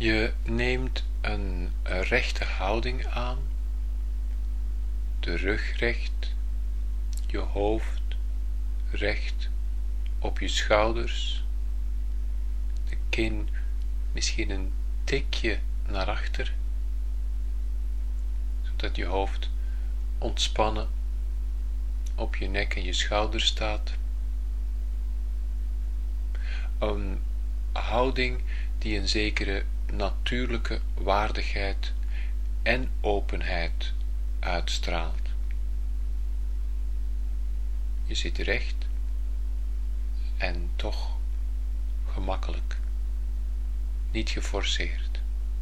Je neemt een rechte houding aan, de rug recht, je hoofd recht op je schouders, de kin misschien een tikje naar achter, zodat je hoofd ontspannen op je nek en je schouders staat. Een houding die een zekere natuurlijke waardigheid en openheid uitstraalt. Je zit recht en toch gemakkelijk, niet geforceerd.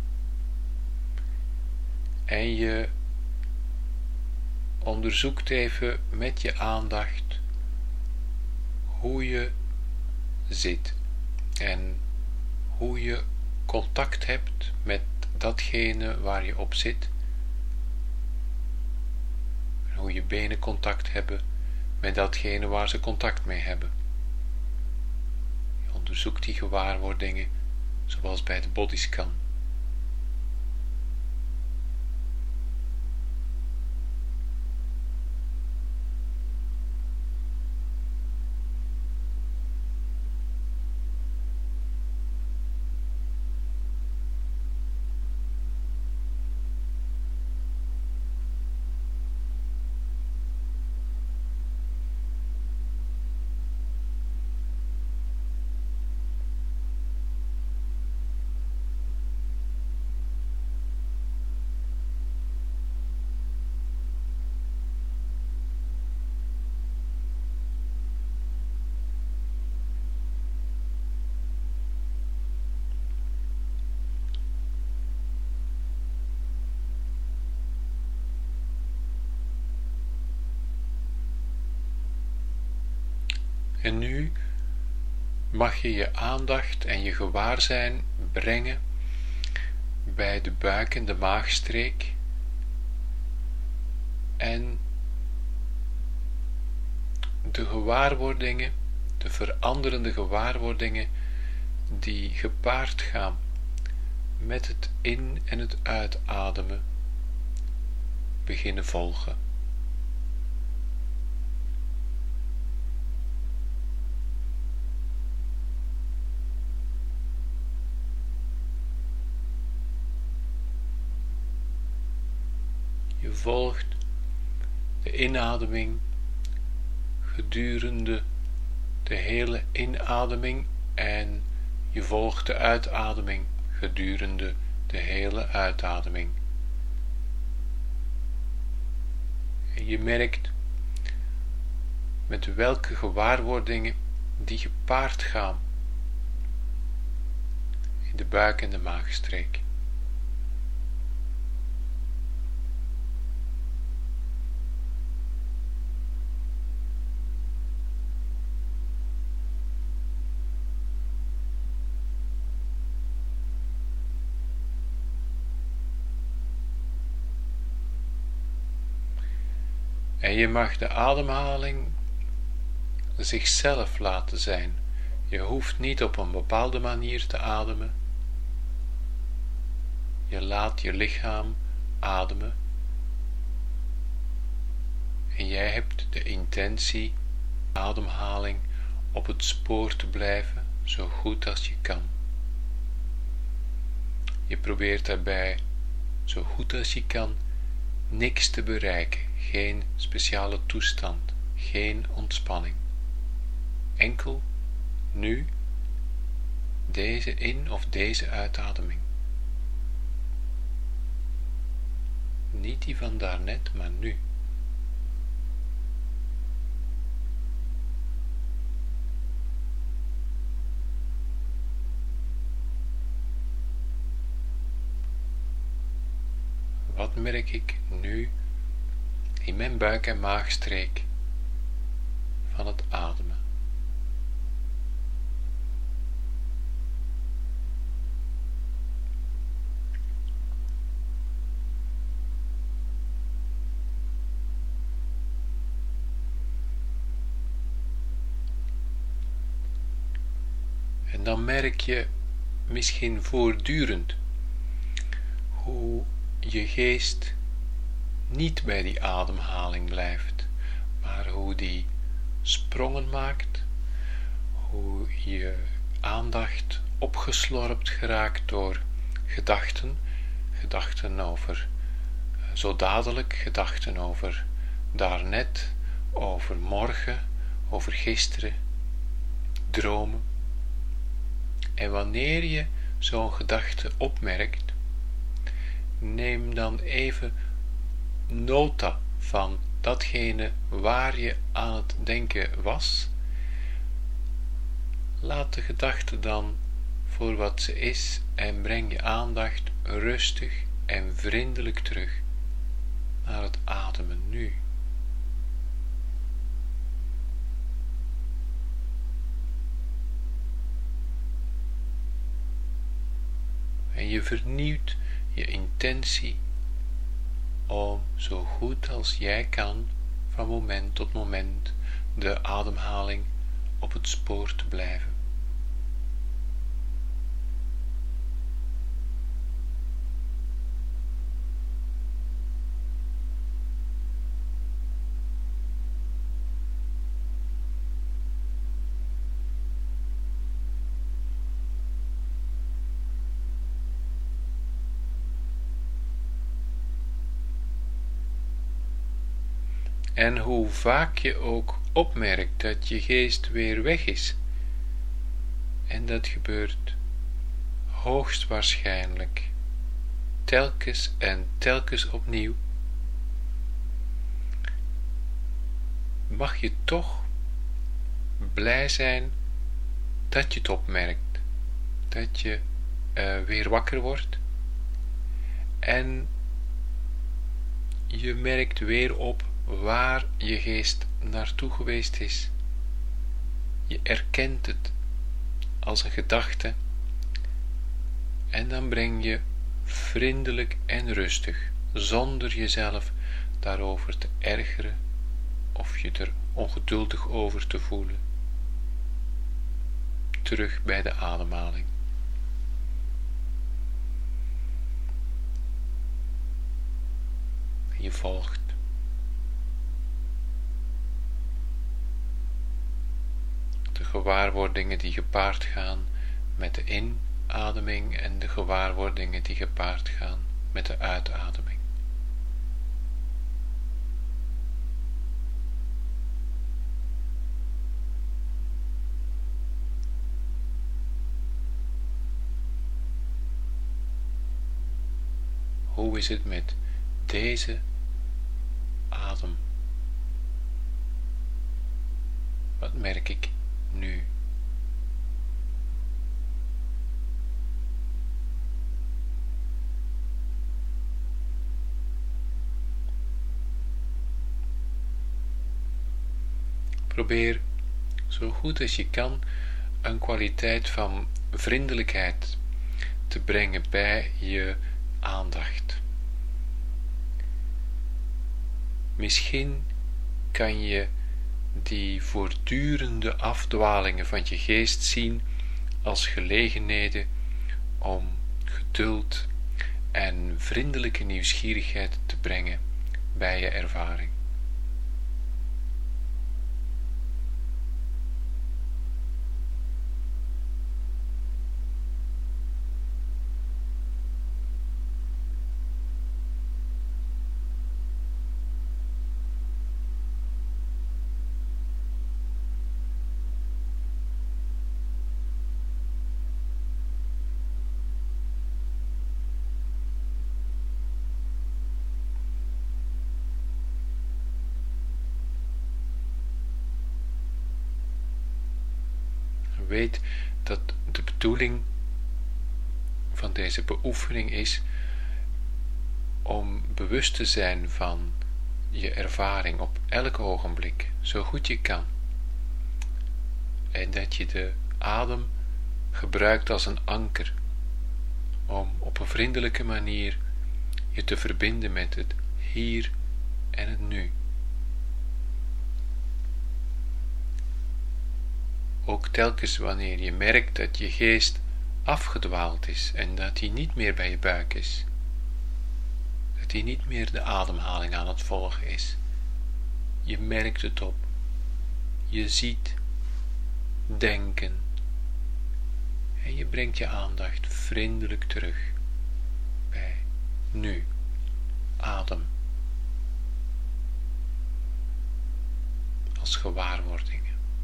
En je onderzoekt even met je aandacht hoe je zit en hoe je contact hebt met datgene waar je op zit, en hoe je benen contact hebben met datgene waar ze contact mee hebben. Je onderzoekt die gewaarwordingen zoals bij de bodyscan. En nu mag je je aandacht en je gewaarzijn brengen bij de buik en de maagstreek en de gewaarwordingen, de veranderende gewaarwordingen die gepaard gaan met het in- en het uitademen beginnen volgen. Je volgt de inademing gedurende de hele inademing en je volgt de uitademing gedurende de hele uitademing. En je merkt met welke gewaarwordingen die gepaard gaan in de buik en de maagstreek. En je mag de ademhaling zichzelf laten zijn. Je hoeft niet op een bepaalde manier te ademen. Je laat je lichaam ademen. En jij hebt de intentie, ademhaling op het spoor te blijven, zo goed als je kan. Je probeert daarbij, zo goed als je kan, niks te bereiken. Geen speciale toestand, geen ontspanning. Enkel nu deze in- of deze uitademing. Niet die van daarnet, maar nu. Wat merk ik nu in mijn buik- en maagstreek van het ademen? En dan merk je misschien voortdurend hoe je geest niet bij die ademhaling blijft, maar hoe die sprongen maakt, hoe je aandacht opgeslorpt geraakt door gedachten over zo dadelijk, gedachten over daarnet, over morgen, over gisteren, dromen. En wanneer je zo'n gedachte opmerkt, neem dan even nota van datgene waar je aan het denken was. Laat de gedachte dan voor wat ze is en breng je aandacht rustig en vriendelijk terug naar het ademen nu. En je vernieuwt je intentie om zo goed als jij kan van moment tot moment de ademhaling op het spoor te blijven. En hoe vaak je ook opmerkt dat je geest weer weg is, en dat gebeurt hoogstwaarschijnlijk telkens en telkens opnieuw, mag je toch blij zijn dat je het opmerkt, dat je weer wakker wordt en je merkt weer op waar je geest naartoe geweest is. Je erkent het als een gedachte en dan breng je vriendelijk en rustig, zonder jezelf daarover te ergeren of je er ongeduldig over te voelen, terug bij de ademhaling. Je volgt. De gewaarwordingen die gepaard gaan met de inademing en de gewaarwordingen die gepaard gaan met de uitademing. Hoe is het met deze adem? Wat merk ik nu? Probeer zo goed als je kan een kwaliteit van vriendelijkheid te brengen bij je aandacht. Misschien kan je die voortdurende afdwalingen van je geest zien als gelegenheden om geduld en vriendelijke nieuwsgierigheid te brengen bij je ervaring. Weet dat de bedoeling van deze beoefening is om bewust te zijn van je ervaring op elk ogenblik, zo goed je kan. En dat je de adem gebruikt als een anker om op een vriendelijke manier je te verbinden met het hier en het nu. Ook telkens wanneer je merkt dat je geest afgedwaald is en dat hij niet meer bij je buik is, dat hij niet meer de ademhaling aan het volgen is. Je merkt het op. Je ziet, denken. En je brengt je aandacht vriendelijk terug bij nu, adem. Als gewaarwordingen.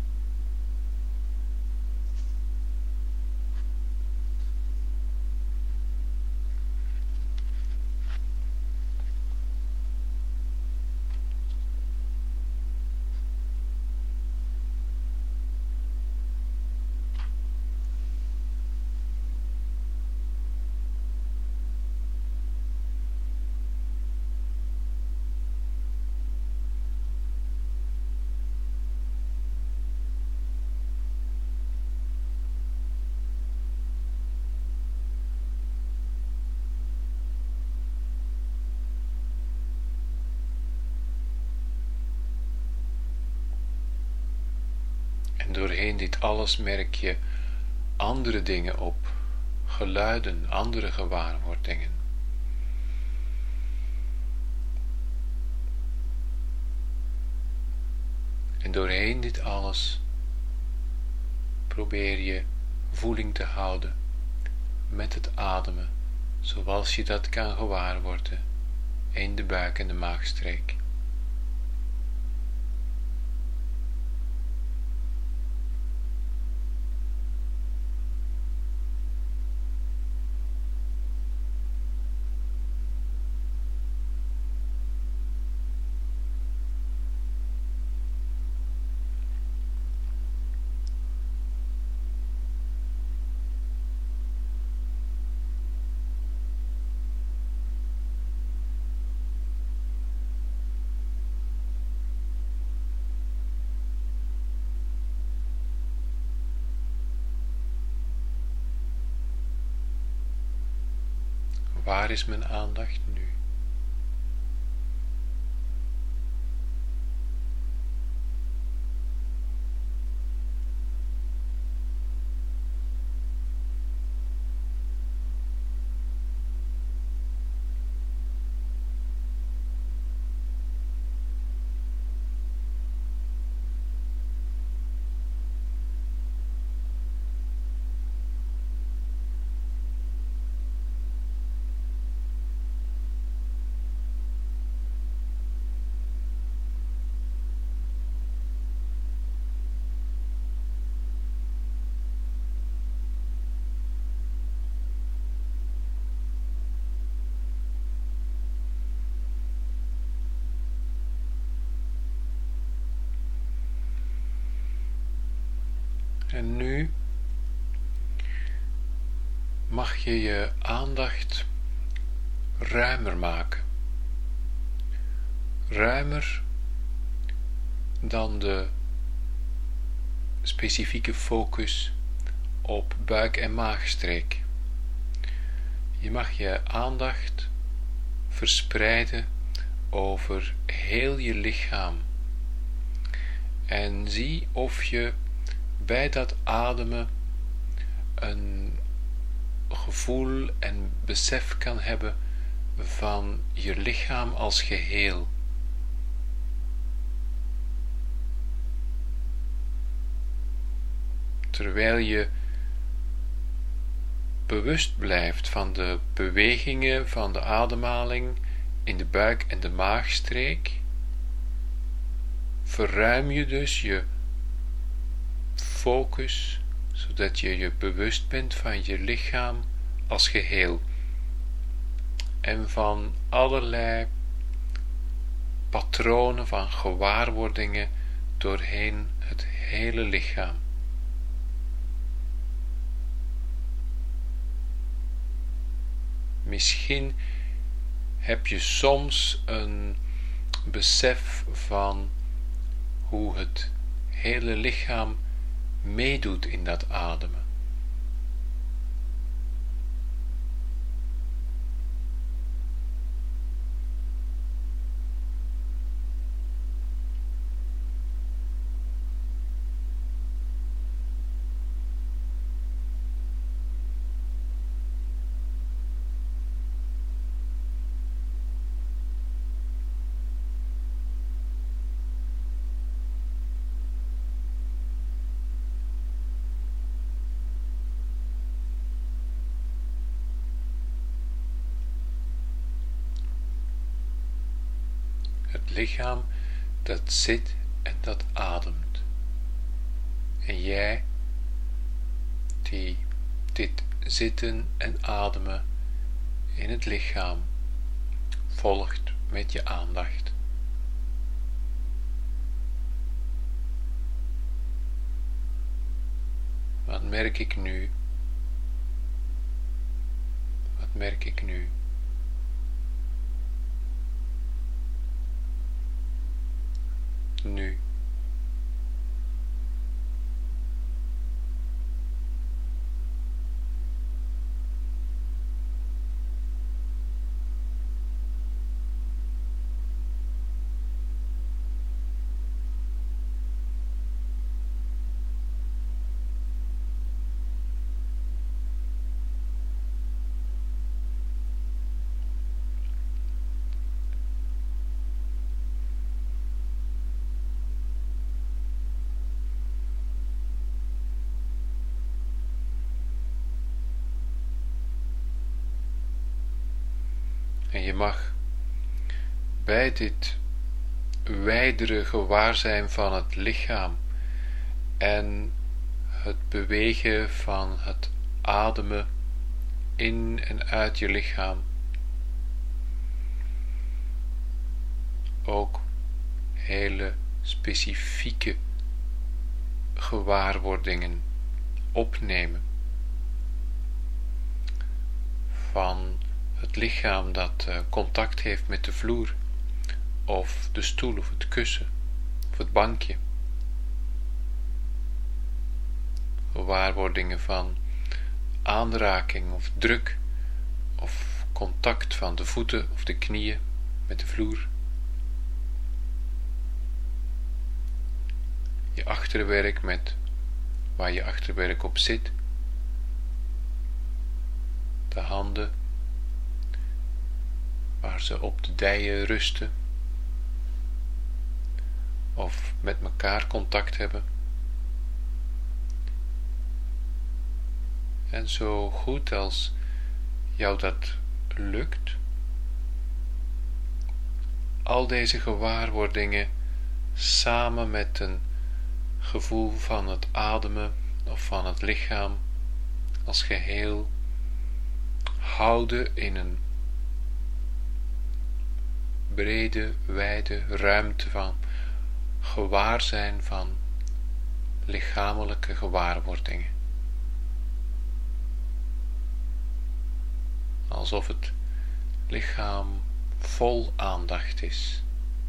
En doorheen dit alles merk je andere dingen op, geluiden, andere gewaarwordingen. En doorheen dit alles probeer je voeling te houden met het ademen, zoals je dat kan gewaarworden in de buik en de maagstreek. Waar is mijn aandacht nu? En nu mag je je aandacht ruimer maken. Ruimer dan de specifieke focus op buik- en maagstreek. Je mag je aandacht verspreiden over heel je lichaam. En zie of je bij dat ademen een gevoel en besef kan hebben van je lichaam als geheel. Terwijl je bewust blijft van de bewegingen van de ademhaling in de buik en de maagstreek, verruim je dus je focus, zodat je je bewust bent van je lichaam als geheel en van allerlei patronen van gewaarwordingen doorheen het hele lichaam. Misschien heb je soms een besef van hoe het hele lichaam meedoet in dat ademen. lichaam dat zit en dat ademt. En jij die dit zitten en ademen in het lichaam volgt met je aandacht. Wat merk ik nu? Wat merk ik nu? Nu. En je mag bij dit wijdere gewaarzijn van het lichaam en het bewegen van het ademen in en uit je lichaam ook hele specifieke gewaarwordingen opnemen van het lichaam dat contact heeft met de vloer of de stoel of het kussen of het bankje. Gewaarwordingen van aanraking of druk of contact van de voeten of de knieën met de vloer. Je achterwerk met waar je achterwerk op zit. De handen waar ze op de dijen rusten of met elkaar contact hebben. En zo goed als jou dat lukt, al deze gewaarwordingen samen met een gevoel van het ademen of van het lichaam als geheel houden in een brede, wijde ruimte van gewaarzijn van lichamelijke gewaarwordingen. Alsof het lichaam vol aandacht is.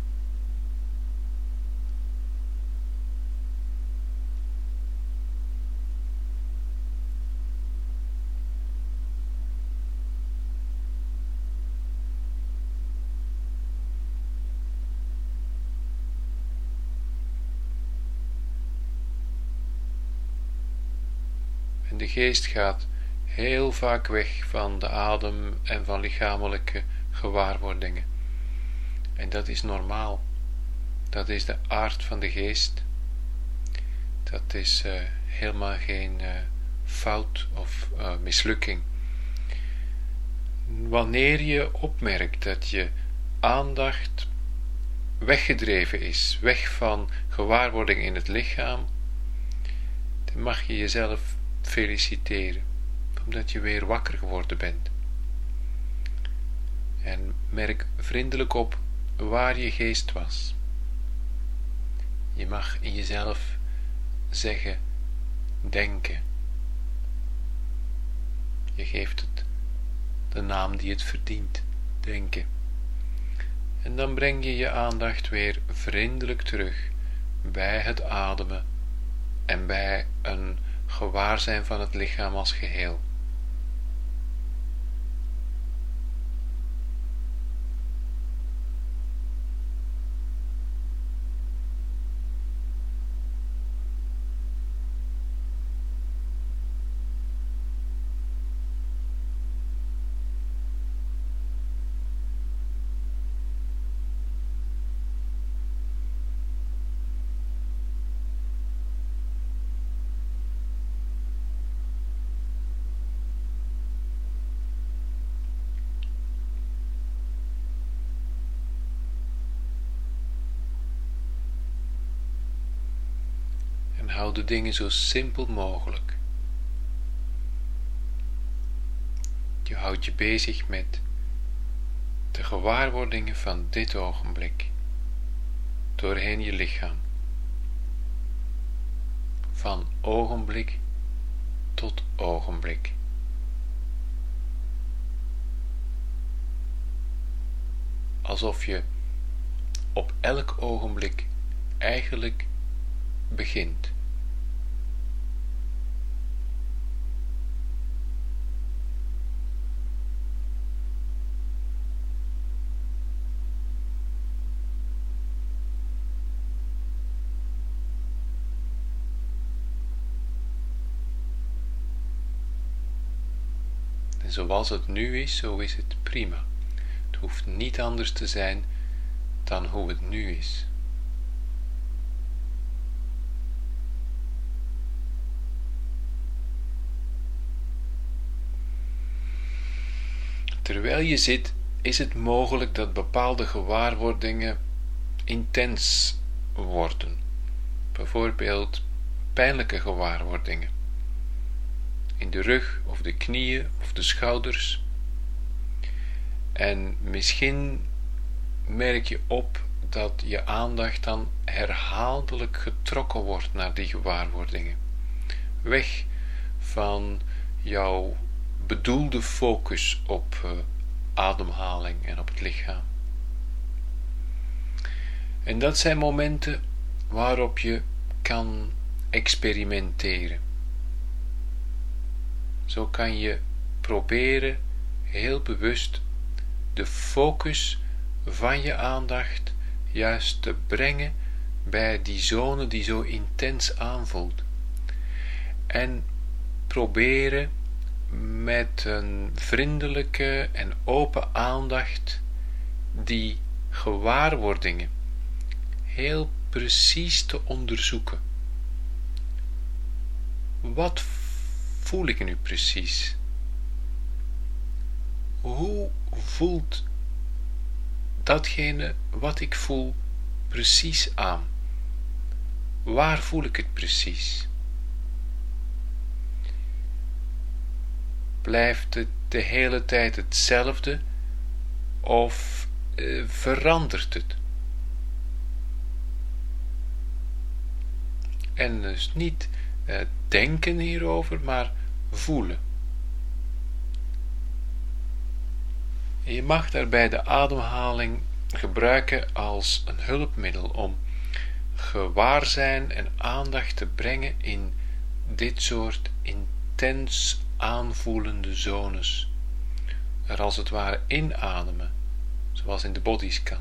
En de geest gaat heel vaak weg van de adem en van lichamelijke gewaarwordingen. En dat is normaal. Dat is de aard van de geest. Dat is helemaal geen fout of mislukking. Wanneer je opmerkt dat je aandacht weggedreven is, weg van gewaarwording in het lichaam, dan mag je jezelf feliciteren, omdat je weer wakker geworden bent. En merk vriendelijk op waar je geest was. Je mag in jezelf zeggen, denken. Je geeft het de naam die het verdient, denken. En dan breng je je aandacht weer vriendelijk terug bij het ademen en bij een gewaarzijn van het lichaam als geheel. hou de dingen zo simpel mogelijk. Je houdt je bezig met de gewaarwordingen van dit ogenblik, doorheen je lichaam, van ogenblik tot ogenblik. Alsof je op elk ogenblik eigenlijk begint. En zoals het nu is, zo is het prima. Het hoeft niet anders te zijn dan hoe het nu is. Terwijl je zit, is het mogelijk dat bepaalde gewaarwordingen intens worden. Bijvoorbeeld pijnlijke gewaarwordingen. In de rug of de knieën of de schouders. En misschien merk je op dat je aandacht dan herhaaldelijk getrokken wordt naar die gewaarwordingen. Weg van jouw bedoelde focus op ademhaling en op het lichaam. En dat zijn momenten waarop je kan experimenteren. Zo kan je proberen heel bewust de focus van je aandacht juist te brengen bij die zone die zo intens aanvoelt. En proberen met een vriendelijke en open aandacht die gewaarwordingen heel precies te onderzoeken. Wat voel ik nu precies? Hoe voelt datgene wat ik voel precies aan? Waar voel ik het precies? Blijft het de hele tijd hetzelfde of verandert het? En dus niet denken hierover, maar voelen. Je mag daarbij de ademhaling gebruiken als een hulpmiddel om gewaarzijn en aandacht te brengen in dit soort intens aanvoelende zones. Er als het ware inademen, zoals in de bodyscan.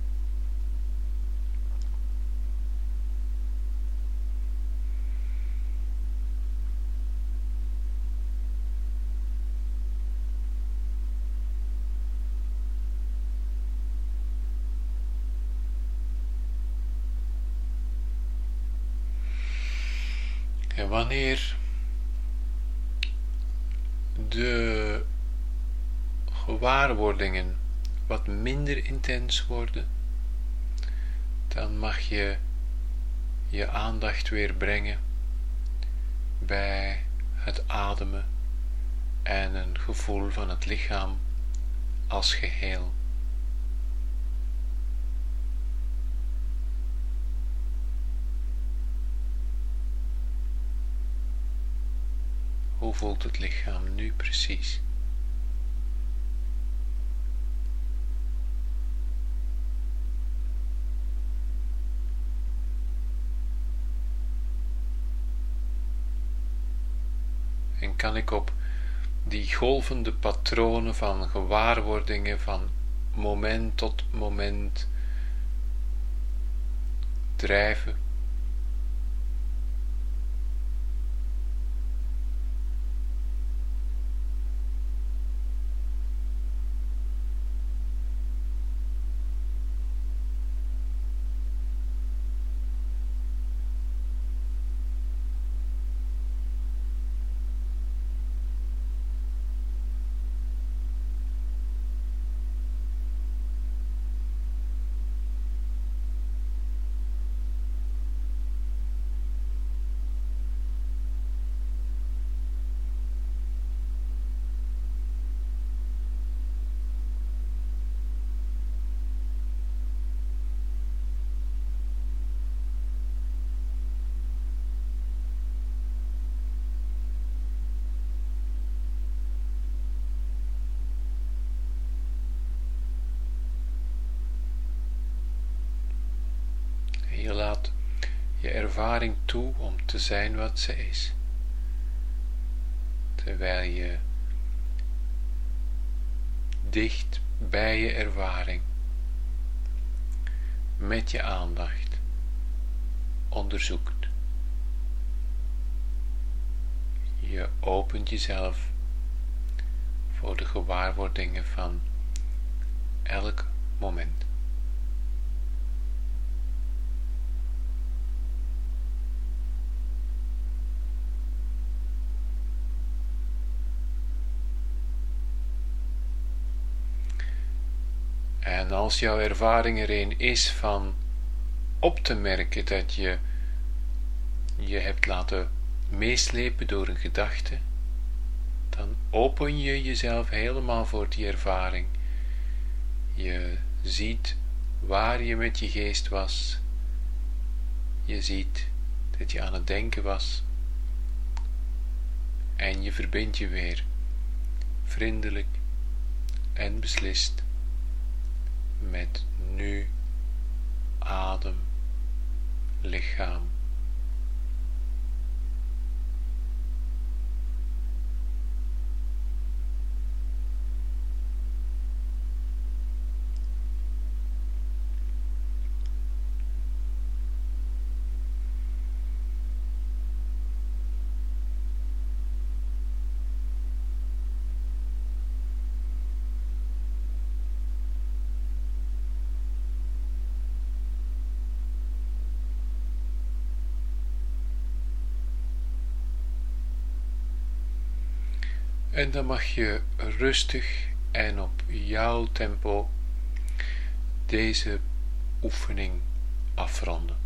En wanneer de gewaarwordingen wat minder intens worden, dan mag je je aandacht weer brengen bij het ademen en een gevoel van het lichaam als geheel. Hoe voelt het lichaam nu precies? En kan ik op die golvende patronen van gewaarwordingen van moment tot moment drijven? ervaring toe om te zijn wat ze is, terwijl je dicht bij je ervaring met je aandacht onderzoekt. Je opent jezelf voor de gewaarwordingen van elk moment. En als jouw ervaring er een is van op te merken dat je je hebt laten meeslepen door een gedachte, dan open je jezelf helemaal voor die ervaring. Je ziet waar je met je geest was. Je ziet dat je aan het denken was. En je verbindt je weer vriendelijk en beslist met nu, adem, lichaam. En dan mag je rustig en op jouw tempo deze oefening afronden.